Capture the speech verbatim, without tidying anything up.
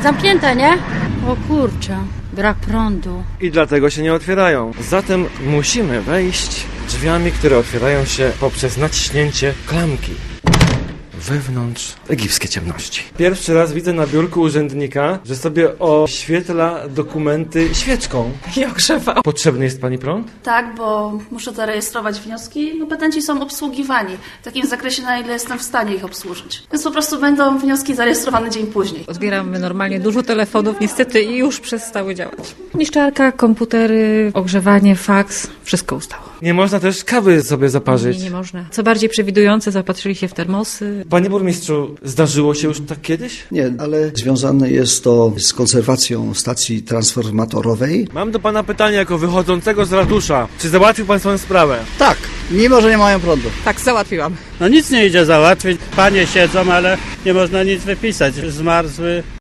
Zamknięte, nie? O kurczę, brak prądu. I dlatego się nie otwierają. Zatem musimy wejść drzwiami, które otwierają się poprzez naciśnięcie klamki. Wewnątrz egipskie ciemności. Pierwszy raz widzę na biurku urzędnika, że sobie oświetla dokumenty świeczką. I ogrzewał. Potrzebny jest pani prąd? Tak, bo muszę zarejestrować wnioski. No, petenci są obsługiwani w takim zakresie, na ile jestem w stanie ich obsłużyć. Więc po prostu będą wnioski zarejestrowane dzień później. Odbieramy normalnie dużo telefonów, niestety i już przestały działać. Niszczarka, komputery, ogrzewanie, faks, wszystko ustało. Nie można też kawy sobie zaparzyć. Nie, nie można. Co bardziej przewidujące, zapatrzyli się w termosy. Panie burmistrzu, zdarzyło się już tak kiedyś? Nie, ale związane jest to z konserwacją stacji transformatorowej. Mam do pana pytanie jako wychodzącego z ratusza. Czy załatwił pan swoją sprawę? Tak, mimo że nie mają prądu. Tak, załatwiłam. No nic nie idzie załatwić. Panie siedzą, ale nie można nic wypisać. Zmarzły.